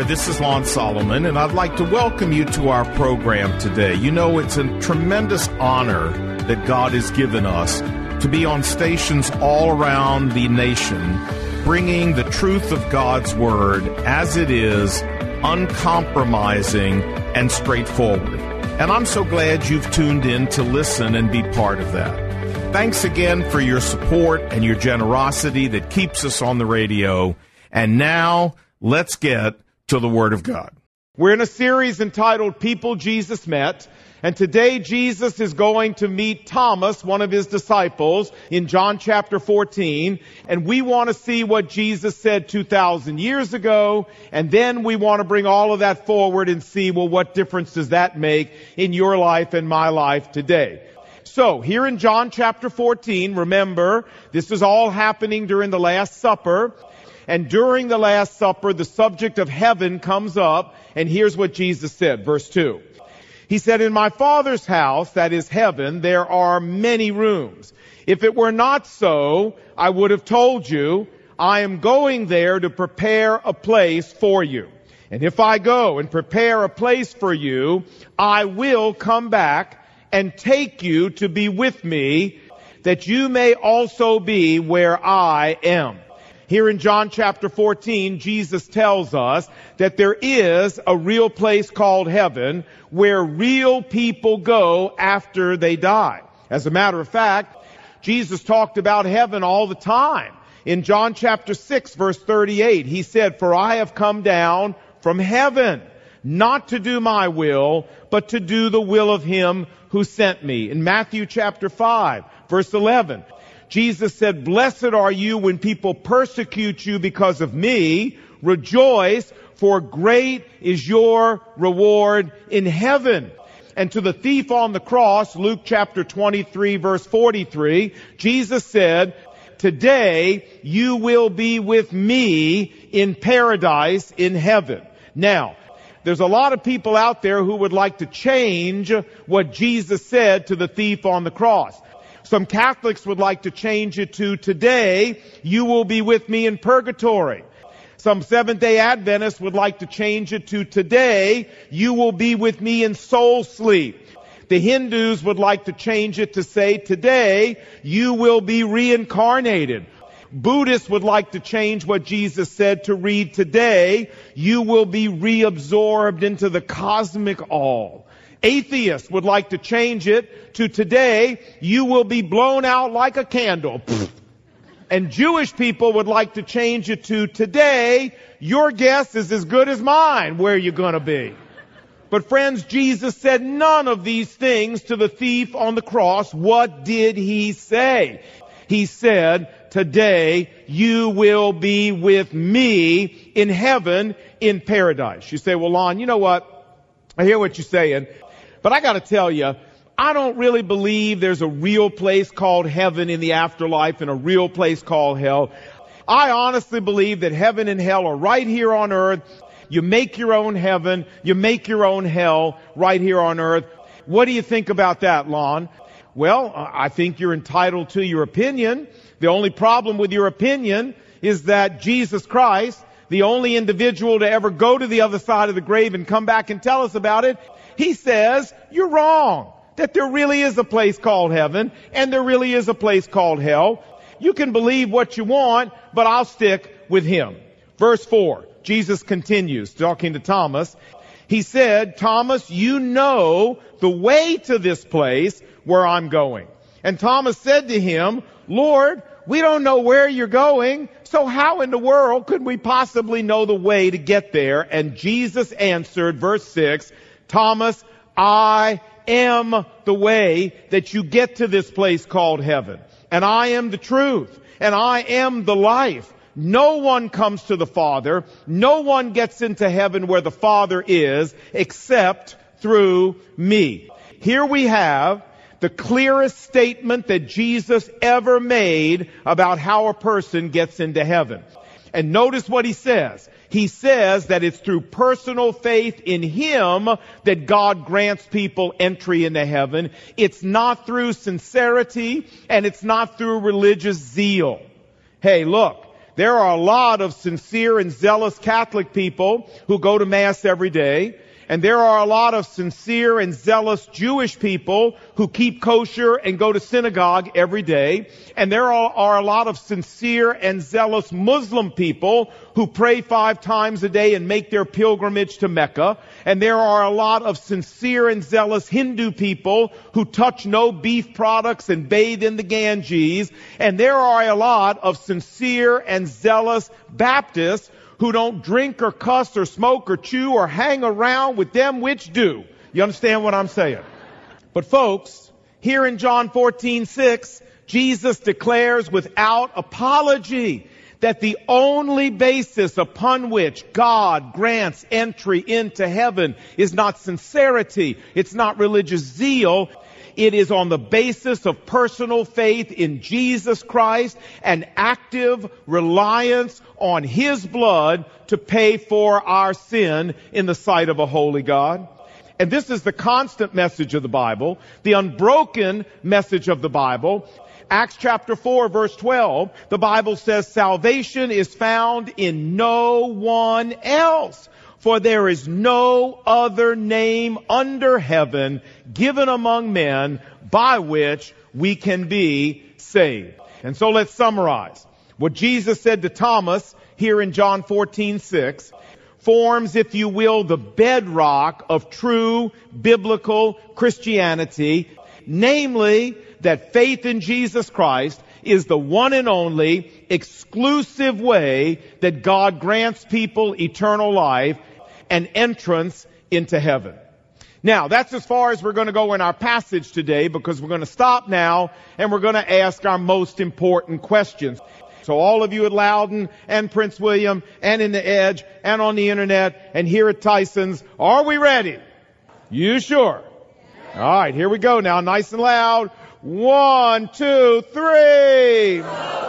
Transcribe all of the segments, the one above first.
there, this is Lon Solomon, and I'd like to welcome you to our program today. You know, it's a tremendous honor that God has given us to be on stations all around the nation, bringing the truth of God's Word as it is, uncompromising and straightforward. And I'm so glad you've tuned in to listen and be part of that. Thanks again for your support and your generosity that keeps us on the radio. And now, let's get to the Word of God. We're in a series entitled People Jesus Met, and today Jesus is going to meet Thomas, one of his disciples, in John chapter 14, and we want to see what Jesus said 2,000 years ago, and then we want to bring all of that forward and see, well, what difference does that make in your life and my life today? So, here in John chapter 14, remember, this is all happening during the Last Supper. And during the Last Supper, the subject of heaven comes up, and here's what Jesus said, verse 2. He said, "In my Father's house, that is heaven, there are many rooms. If it were not so, I would have told you, I am going there to prepare a place for you. And if I go and prepare a place for you, I will come back and take you to be with me, that you may also be where I am." Here in John chapter 14, Jesus tells us that there is a real place called heaven where real people go after they die. As a matter of fact, Jesus talked about heaven all the time. In John chapter 6, verse 38, he said, "For I have come down from heaven, not to do my will, but to do the will of him who sent me." In Matthew chapter 5, verse 11, Jesus said, "Blessed are you when people persecute you because of me. Rejoice, for great is your reward in heaven." And to the thief on the cross, Luke chapter 23, verse 43, Jesus said, "Today you will be with me in paradise in heaven." Now, there's a lot of people out there who would like to change what Jesus said to the thief on the cross. Some Catholics would like to change it to, "Today you will be with me in purgatory." Some Seventh-day Adventists would like to change it to, "Today you will be with me in soul sleep." The Hindus would like to change it to say, "Today you will be reincarnated." Buddhists would like to change what Jesus said to read, "Today you will be reabsorbed into the cosmic all." Atheists would like to change it to, "Today you will be blown out like a candle." And Jewish people would like to change it to, "Today your guess is as good as mine where you're going to be." But friends, Jesus said none of these things to the thief on the cross. What did he say? He said, "Today you will be with me in heaven in paradise." You say, "Well, Lon, you know what? I hear what you're saying. But I got to tell you, I don't really believe there's a real place called heaven in the afterlife and a real place called hell. I honestly believe that heaven and hell are right here on earth. You make your own heaven, you make your own hell right here on earth." What do you think about that, Lon? Well, I think you're entitled to your opinion. The only problem with your opinion is that Jesus Christ, the only individual to ever go to the other side of the grave and come back and tell us about it, he says you're wrong, that there really is a place called heaven and there really is a place called hell. You can believe what you want, but I'll stick with him. Verse 4, Jesus continues talking to Thomas. He said, "Thomas, you know the way to this place where I'm going." And Thomas said to him, "Lord, we don't know where you're going, so how in the world could we possibly know the way to get there?" And Jesus answered, verse 6, "Thomas, I am the way that you get to this place called heaven. And I am the truth. And I am the life. No one comes to the Father. No one gets into heaven where the Father is except through me." Here we have the clearest statement that Jesus ever made about how a person gets into heaven. And notice what he says. He says that it's through personal faith in him that God grants people entry into heaven. It's not through sincerity and it's not through religious zeal. Hey, look, There are a lot of sincere and zealous Catholic people who go to Mass every day. And there are a lot of sincere and zealous Jewish people who keep kosher and go to synagogue every day. And there are a lot of sincere and zealous Muslim people who pray 5 times a day and make their pilgrimage to Mecca. And there are a lot of sincere and zealous Hindu people who touch no beef products and bathe in the Ganges. And there are a lot of sincere and zealous Baptists who don't drink or cuss or smoke or chew or hang around with them which do. You understand what I'm saying? But folks, here in John 14:6, Jesus declares without apology that the only basis upon which God grants entry into heaven is not sincerity, it's not religious zeal. It is on the basis of personal faith in Jesus Christ and active reliance on His blood to pay for our sin in the sight of a holy God. And this is the constant message of the Bible, the unbroken message of the Bible. Acts chapter 4, verse 12, the Bible says, salvation is found in no one else. For there is no other name under heaven given among men by which we can be saved. And so let's summarize. What Jesus said to Thomas here in John 14:6 forms, if you will, the bedrock of true biblical Christianity, namely that faith in Jesus Christ is the one and only exclusive way that God grants people eternal life and entrance into heaven. Now, that's as far as we're going to go in our passage today, because we're going to stop now and we're going to ask our most important questions. So all of you at Loudon and Prince William and in the Edge and on the internet and here at Tyson's, are we ready? You sure? All right, here we go now, nice and loud. 1, 2, 3.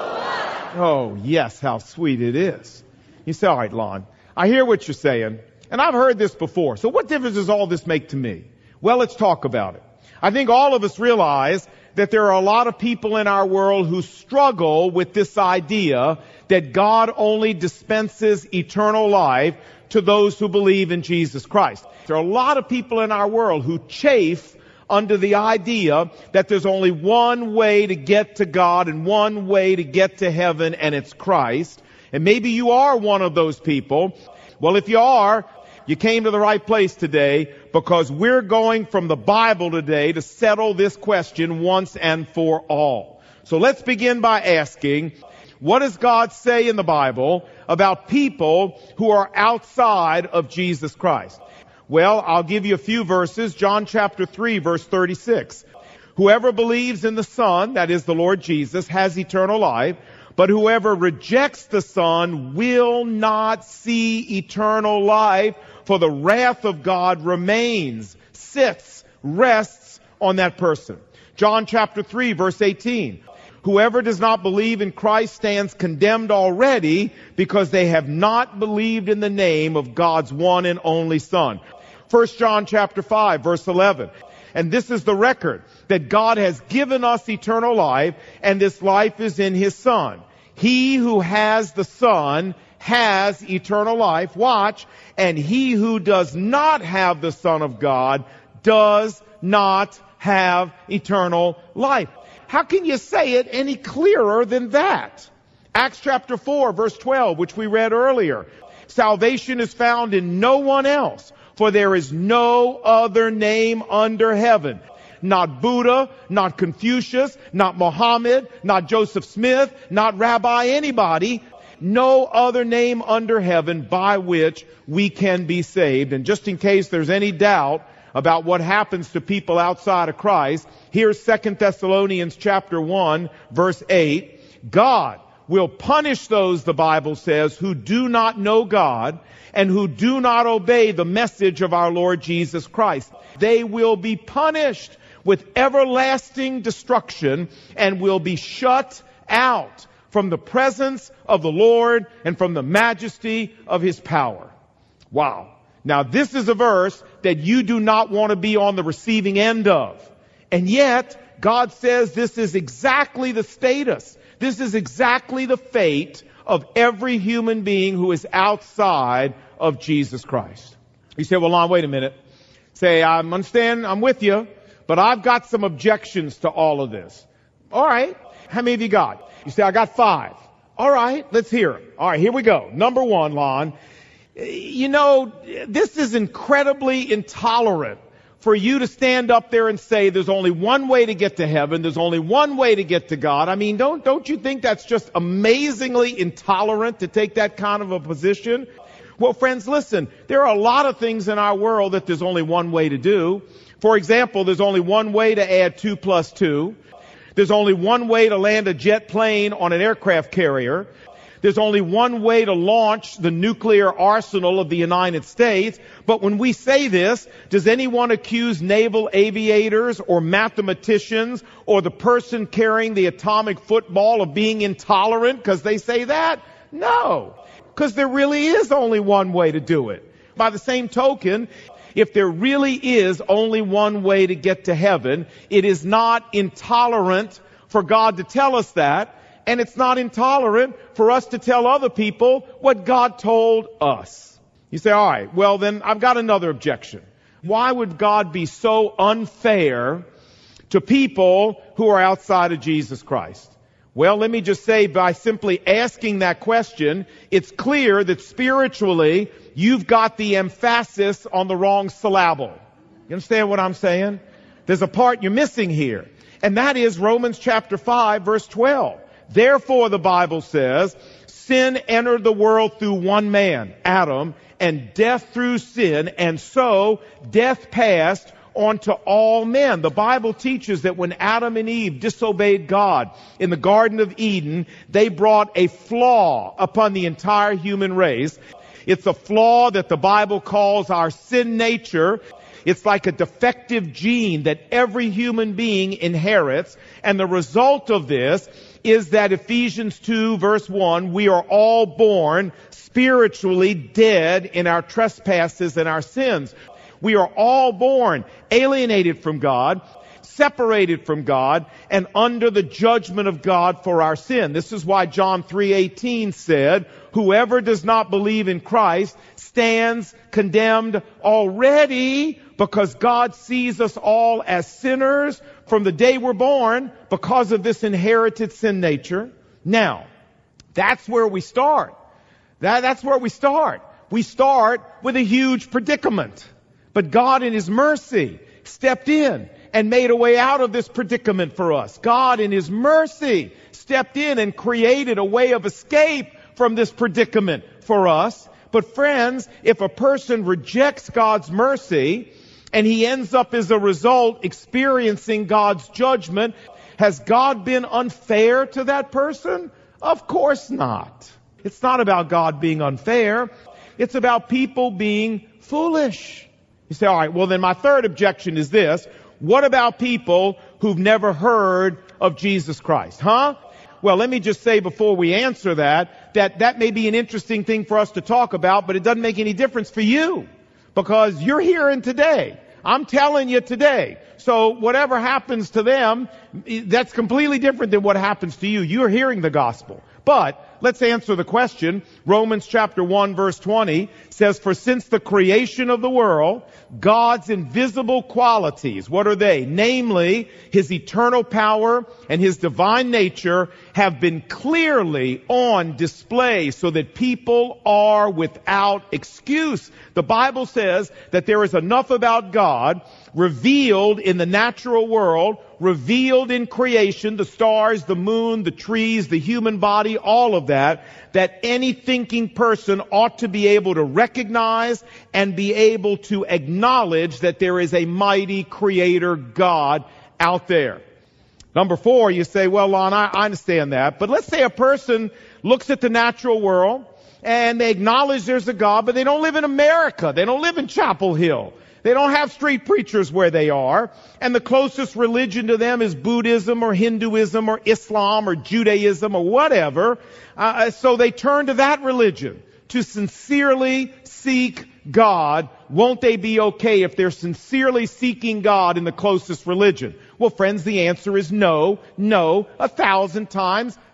Oh, yes, how sweet it is. You say, all right, Lon, I hear what you're saying. And I've heard this before. So what difference does all this make to me? Well, let's talk about it. I think all of us realize that there are a lot of people in our world who struggle with this idea that God only dispenses eternal life to those who believe in Jesus Christ. There are a lot of people in our world who chafe under the idea that there's only one way to get to God and one way to get to heaven, and it's Christ. And maybe you are one of those people. Well, if you are, you came to the right place today, because we're going from the Bible today to settle this question once and for all. So let's begin by asking, what does God say in the Bible about people who are outside of Jesus Christ? Well, I'll give you a few verses. John chapter 3, verse 36. Whoever believes in the Son, that is the Lord Jesus, has eternal life. But whoever rejects the Son will not see eternal life, for the wrath of God remains, rests on that person. John chapter 3, verse 18. Whoever does not believe in Christ stands condemned already, because they have not believed in the name of God's one and only Son. 1 John chapter 5, verse 11. And this is the record, that God has given us eternal life, and this life is in His Son. He who has the Son has eternal life. Watch. And he who does not have the Son of God does not have eternal life. How can you say it any clearer than that? Acts chapter 4, verse 12, which we read earlier. Salvation is found in no one else, for there is no other name under heaven. Not Buddha, not Confucius, not Muhammad, not Joseph Smith, not Rabbi anybody. No other name under heaven by which we can be saved. And just in case there's any doubt about what happens to people outside of Christ, here's 2 Thessalonians chapter 1, verse 8. God will punish those, the Bible says, who do not know God and who do not obey the message of our Lord Jesus Christ. They will be punished with everlasting destruction and will be shut out from the presence of the Lord and from the majesty of His power. Wow. Now this is a verse that you do not want to be on the receiving end of. And yet, God says this is exactly the status. This is exactly the fate of every human being who is outside of Jesus Christ. You say, well, Lon, wait a minute. Say, I understand, I'm with you, but I've got some objections to all of this. All right. How many of you got? You say, I got 5. All right, let's hear it. All right, here we go. Number 1, Lon. You know, this is incredibly intolerant for you to stand up there and say there's only one way to get to heaven, there's only one way to get to God. I mean, don't you think that's just amazingly intolerant to take that kind of a position? Well, friends, listen, there are a lot of things in our world that there's only one way to do. For example, there's only one way to add 2 plus 2. There's only one way to land a jet plane on an aircraft carrier. There's only one way to launch the nuclear arsenal of the United States. But when we say this, does anyone accuse naval aviators or mathematicians or the person carrying the atomic football of being intolerant because they say that? No, because there really is only one way to do it. By the same token, if there really is only one way to get to heaven, it is not intolerant for God to tell us that. And it's not intolerant for us to tell other people what God told us. You say, all right, well then I've got another objection. Why would God be so unfair to people who are outside of Jesus Christ? Well, let me just say, by simply asking that question, it's clear that spiritually you've got the emphasis on the wrong syllable. You understand what I'm saying? There's a part you're missing here. And that is Romans chapter 5, verse 12. Therefore, the Bible says, sin entered the world through one man, Adam, and death through sin, and so death passed on to all men. The Bible teaches that when Adam and Eve disobeyed God in the Garden of Eden, they brought a flaw upon the entire human race. It's a flaw that the Bible calls our sin nature. It's like a defective gene that every human being inherits, and the result of this is that Ephesians 2 verse 1, we are all born spiritually dead in our trespasses and our sins. We are all born alienated from God, separated from God, and under the judgment of God for our sin. This is why John 3:18 said, whoever does not believe in Christ stands condemned already, because God sees us all as sinners from the day we're born because of this inherited sin nature. Now, that's where we start. That's where we start. We start with a huge predicament. But God in His mercy stepped in and made a way out of this predicament for us. God in His mercy stepped in and created a way of escape from this predicament for us. But friends, if a person rejects God's mercy and he ends up as a result experiencing God's judgment, has God been unfair to that person? Of course not. It's not about God being unfair. It's about people being foolish. You say, all right, well then my third objection is this. What about people who've never heard of Jesus Christ? Huh? Well, let me just say before we answer that may be an interesting thing for us to talk about, but it doesn't make any difference for you because you're hearing today. I'm telling you today. So whatever happens to them, that's completely different than what happens to you. You're hearing the gospel. But let's answer the question. Romans chapter 1 verse 20 says, for since the creation of the world, God's invisible qualities, what are they? Namely, His eternal power and His divine nature have been clearly on display so that people are without excuse. The Bible says that there is enough about God revealed in the natural world, revealed in creation, the stars, the moon, the trees, the human body, all of that any thinking person ought to be able to recognize and be able to acknowledge that there is a mighty creator God out there. Number 4, you say, well, Lon, I understand that. But let's say a person looks at the natural world and they acknowledge there's a God, but they don't live in America. They don't live in Chapel Hill. They don't have street preachers where they are. And the closest religion to them is Buddhism or Hinduism or Islam or Judaism or whatever. So they turn to that religion to sincerely seek God. Won't they be okay if they're sincerely seeking God in the closest religion? Well, friends, the answer is no, 1,000 times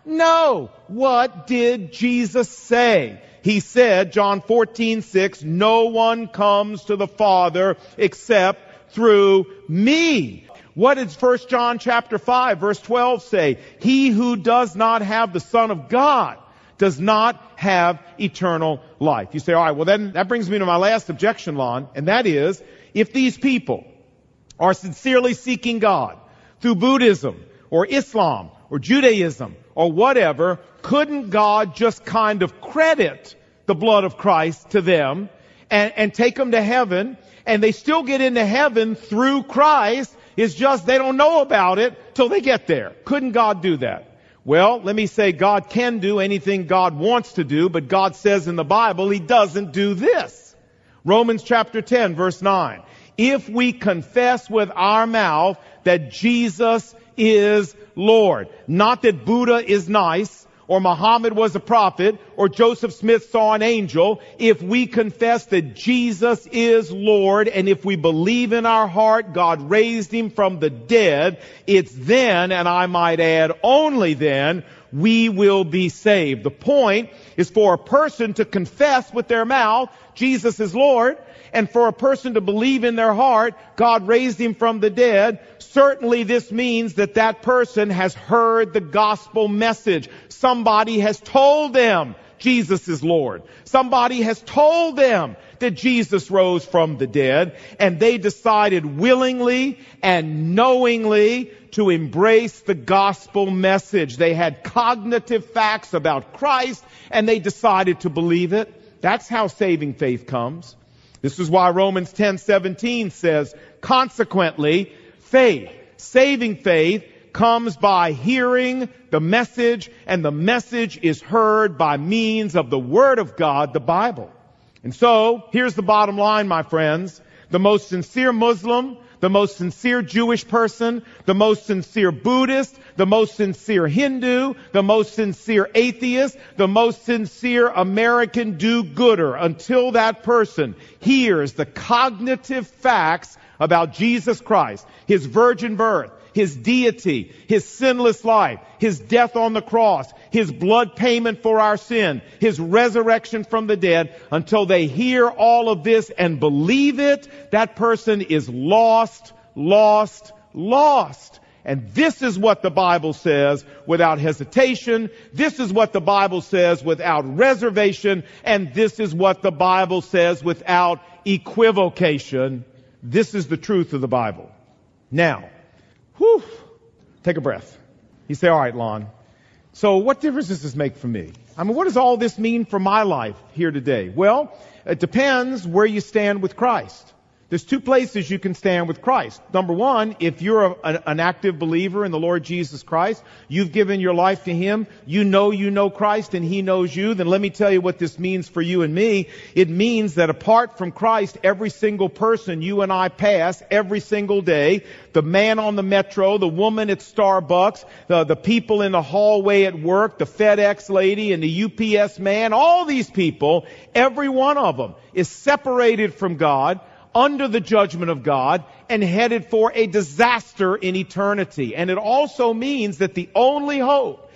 No. What did Jesus say? He said, John 14:6, no one comes to the Father except through me. What did 1 John chapter 5 verse 12 say? He who does not have the Son of God does not have eternal life. You say, all right, well then that brings me to my last objection, Lon, and that is, if these people are sincerely seeking God through Buddhism or Islam or Judaism or whatever, couldn't God just kind of credit the blood of Christ to them and take them to heaven, and they still get into heaven through Christ? It's just they don't know about it till they get there. Couldn't God do that? Well, let me say God can do anything God wants to do, but God says in the Bible He doesn't do this. Romans chapter 10 verse 9. If we confess with our mouth that Jesus is Lord, not that Buddha is nice, or Muhammad was a prophet, or Joseph Smith saw an angel, if we confess that Jesus is Lord, and if we believe in our heart God raised Him from the dead, it's then, and I might add only then, we will be saved. The point is for a person to confess with their mouth Jesus is Lord, and for a person to believe in their heart God raised Him from the dead. Certainly this means that that person has heard the gospel message. Somebody has told them Jesus is Lord. Somebody has told them that Jesus rose from the dead, and they decided willingly and knowingly to embrace the gospel message. They had cognitive facts about Christ, and they decided to believe it. That's how saving faith comes. This is why Romans 10:17 says, consequently, faith, saving faith, comes by hearing the message, and the message is heard by means of the Word of God, the Bible. And so, here's the bottom line, my friends. The most sincere Muslim, the most sincere Jewish person, the most sincere Buddhist, the most sincere Hindu, the most sincere atheist, the most sincere American do-gooder, until that person hears the cognitive facts about Jesus Christ, His virgin birth, His deity, His sinless life, His death on the cross, His blood payment for our sin, His resurrection from the dead, until they hear all of this and believe it, that person is lost, lost, lost. And this is what the Bible says without hesitation. This is what the Bible says without reservation. And this is what the Bible says without equivocation. This is the truth of the Bible. Now, take a breath. You say, all right, Lon, so what difference does this make for me? I mean, what does all this mean for my life here today? Well, it depends where you stand with Christ. There's two places you can stand with Christ. Number one, if you're an active believer in the Lord Jesus Christ, you've given your life to Him, you know Christ and He knows you, then let me tell you what this means for you and me. It means that apart from Christ, every single person you and I pass every single day, the man on the metro, the woman at Starbucks, the people in the hallway at work, the FedEx lady and the UPS man, all these people, every one of them is separated from God, under the judgment of God, and headed for a disaster in eternity. And it also means that the only hope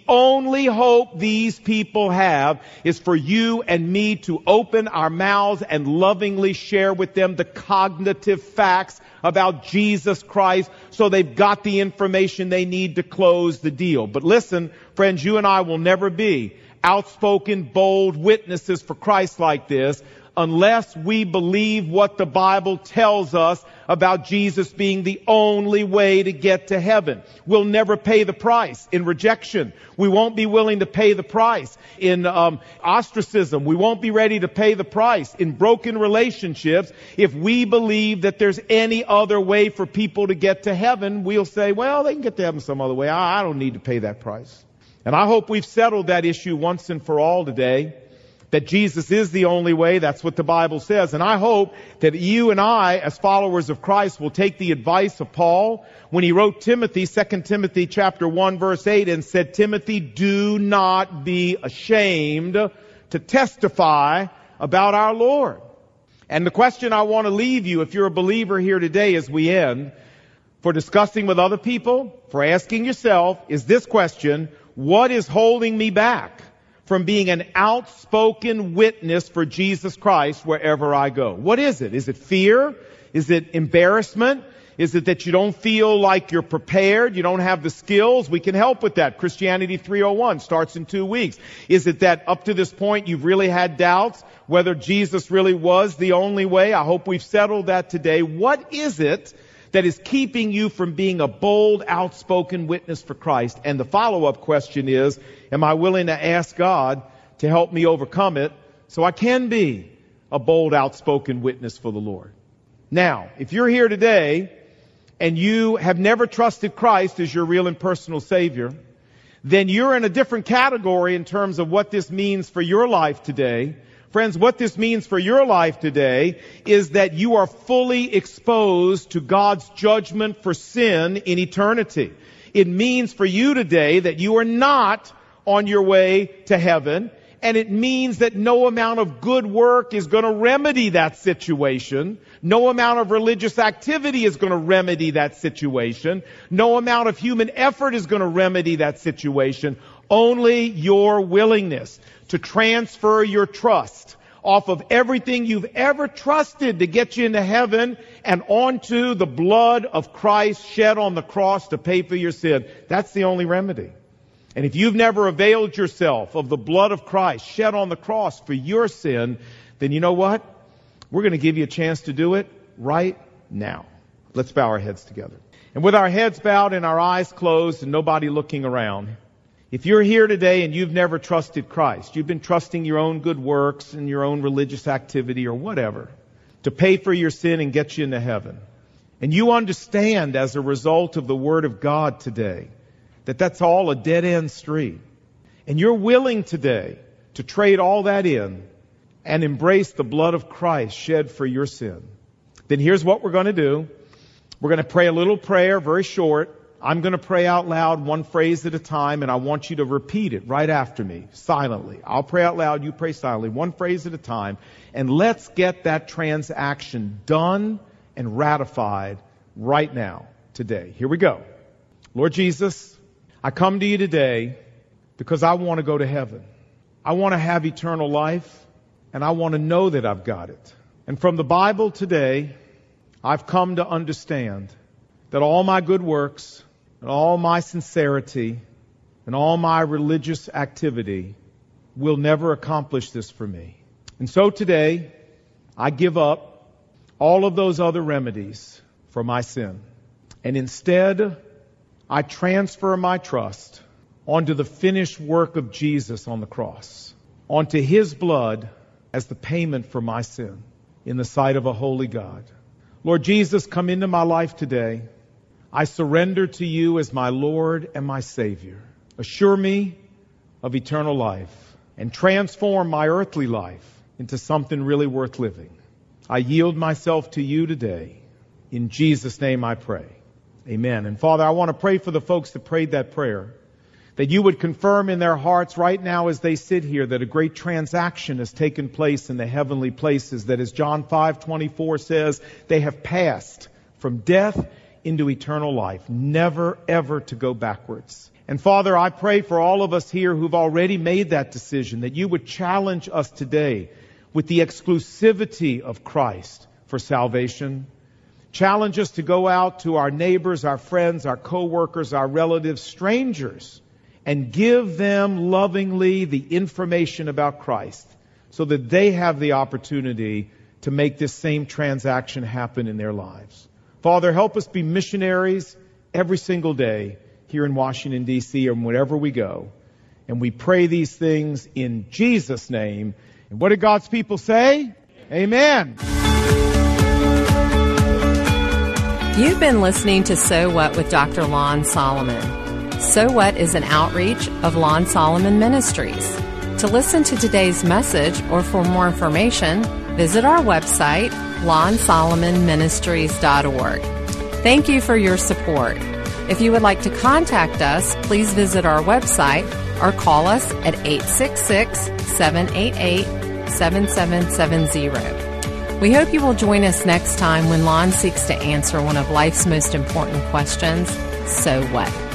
these people have is for you and me to open our mouths and lovingly share with them the cognitive facts about Jesus Christ, so they've got the information they need to close the deal. But listen, friends, you and I will never be outspoken, bold witnesses for Christ like this unless we believe what the Bible tells us about Jesus being the only way to get to heaven. We'll never pay the price in rejection. We won't be willing to pay the price in ostracism. We won't be ready to pay the price in broken relationships. If we believe that there's any other way for people to get to heaven, we'll say, well, they can get to heaven some other way. I don't need to pay that price. And I hope we've settled that issue once and for all today, that Jesus is the only way. That's what the Bible says. And I hope that you and I, as followers of Christ, will take the advice of Paul when he wrote Timothy, 2 Timothy chapter 1, verse 8, and said, Timothy, do not be ashamed to testify about our Lord. And the question I want to leave you, if you're a believer here today as we end, for discussing with other people, for asking yourself, is this question: What is holding me back from being an outspoken witness for Jesus Christ wherever I go? What is it? Is it fear? Is it embarrassment? Is it that you don't feel like you're prepared? You don't have the skills? We can help with that. Christianity 301 starts in 2 weeks. Is it that up to this point you've really had doubts whether Jesus really was the only way? I hope we've settled that today. What is it that is keeping you from being a bold, outspoken witness for Christ? And the follow-up question is, am I willing to ask God to help me overcome it so I can be a bold, outspoken witness for the Lord? Now, if you're here today and you have never trusted Christ as your real and personal Savior, then you're in a different category in terms of what this means for your life today. Friends, what this means for your life today is that you are fully exposed to God's judgment for sin in eternity. It means for you today that you are not on your way to heaven, and it means that no amount of good work is going to remedy that situation. No amount of religious activity is going to remedy that situation. No amount of human effort is going to remedy that situation. Only your willingness to transfer your trust off of everything you've ever trusted to get you into heaven and onto the blood of Christ shed on the cross to pay for your sin. That's the only remedy. And if you've never availed yourself of the blood of Christ shed on the cross for your sin, then you know what? We're going to give you a chance to do it right now. Let's bow our heads together. And with our heads bowed and our eyes closed and nobody looking around, if you're here today and you've never trusted Christ, you've been trusting your own good works and your own religious activity or whatever to pay for your sin and get you into heaven, and you understand as a result of the Word of God today that that's all a dead-end street, and you're willing today to trade all that in and embrace the blood of Christ shed for your sin, then here's what we're going to do. We're going to pray a little prayer, very short. I'm going to pray out loud, one phrase at a time, and I want you to repeat it right after me, silently. I'll pray out loud, you pray silently, one phrase at a time, and let's get that transaction done and ratified right now, today. Here we go. Lord Jesus, I come to you today because I want to go to heaven. I want to have eternal life, and I want to know that I've got it. And from the Bible today, I've come to understand that all my good works and all my sincerity and all my religious activity will never accomplish this for me. And so today, I give up all of those other remedies for my sin. And instead, I transfer my trust onto the finished work of Jesus on the cross, onto His blood as the payment for my sin in the sight of a holy God. Lord Jesus, come into my life today. I surrender to you as my Lord and my Savior. Assure me of eternal life and transform my earthly life into something really worth living. I yield myself to you today. In Jesus' name I pray. Amen. And Father, I want to pray for the folks that prayed that prayer, that you would confirm in their hearts right now as they sit here that a great transaction has taken place in the heavenly places, that as John 5:24 says, they have passed from death into eternal life, never ever to go backwards. And Father, I pray for all of us here who've already made that decision, that you would challenge us today with the exclusivity of Christ for salvation. Challenge us to go out to our neighbors, our friends, our co-workers, our relatives, strangers, and give them lovingly the information about Christ so that they have the opportunity to make this same transaction happen in their lives. Father, help us be missionaries every single day here in Washington, D.C., or wherever we go. And we pray these things in Jesus' name. And what did God's people say? Amen. You've been listening to So What with Dr. Lon Solomon. So What is an outreach of Lon Solomon Ministries. To listen to today's message or for more information, visit our website, lonsolomonministries.org. Thank you for your support. If you would like to contact us, please visit our website or call us at 866-788-7770. We hope you will join us next time when Lon seeks to answer one of life's most important questions, so what?